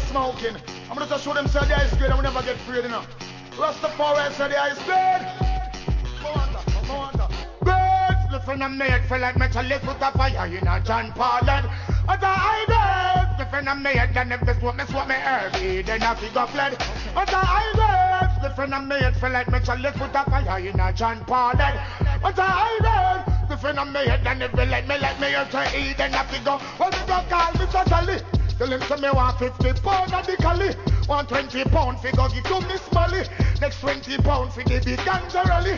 smoking. I'm gonna just show them say the ice grade and we never get afraid, you know. Rastafari say the ice grade. Birds, listen and made feel like metal lift with a fire in a John Paul and the high birds, listen and made then if this what me early, then I figure fled. The high birds, listen and made feel like metal lift with a fire in a John Paul and the high birds, listen and made then if you let me up to eat, then I figure, well, me go call Mr. Jolly. Tell him say me want 50 pound of the cali. Want 20 pound fi go give to Miss Molly. Next 20 pound fi the big ganja rally.